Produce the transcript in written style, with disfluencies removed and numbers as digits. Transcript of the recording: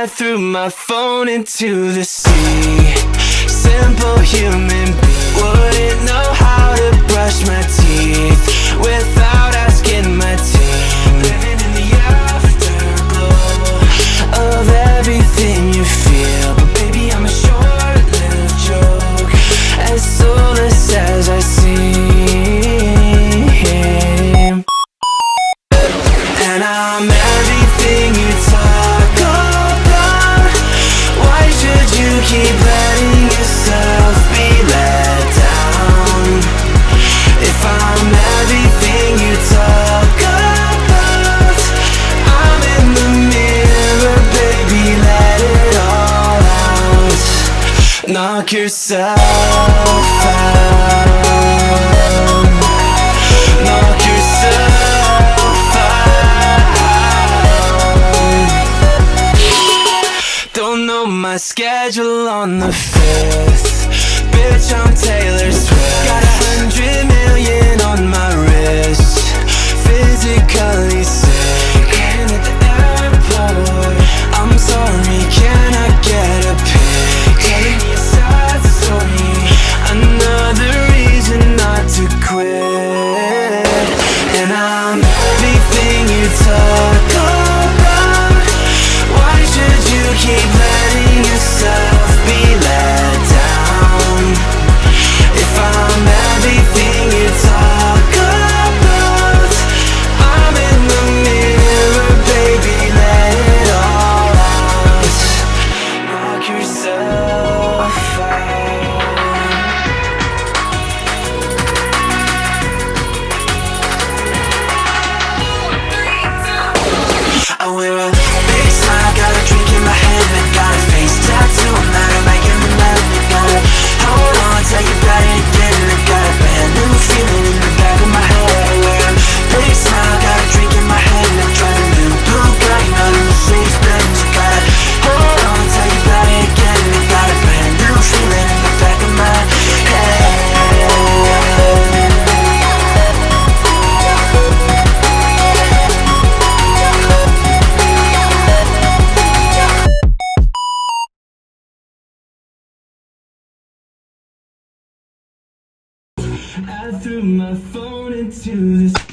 I threw my phone into the sea. Simple human being wouldn't know how to brush my teeth without asking my team. Living in the afterglow of everything you feel. But baby, I'm a short-lived joke, as soulless as I seem. And I'm everything you talk about. Why should you keep letting yourself be let down? If I'm everything you talk about, I'm in the mirror, baby, let it all out. Knock yourself out. Knock yourself out. Don't know my schedule on the 5th. Bitch, I'm Taylor Swift. Got 100 million on my wrist. Physically sick. And at the airport, I'm sorry, can I get a pic? Telling me a sad story, another reason not to quit. And I'm everything you talk about. Why should you keep letting yourself be let down? If I'm everything you talk about, I'm in the mirror, baby, let it all out. Knock yourself out. I wear a big smile, got a drink in my hand, and got a face tattoo. I'm not making me mad, and gotta hold on till you got it again. And I got a brand new feeling in the back of my head. I wear a big smile, got a drink in my hand, and I'm trying to new Bugatti, not a Mercedes Benz. You gotta hold on till you got it again. And I got a brand new feeling in the back of my head. I threw my phone into the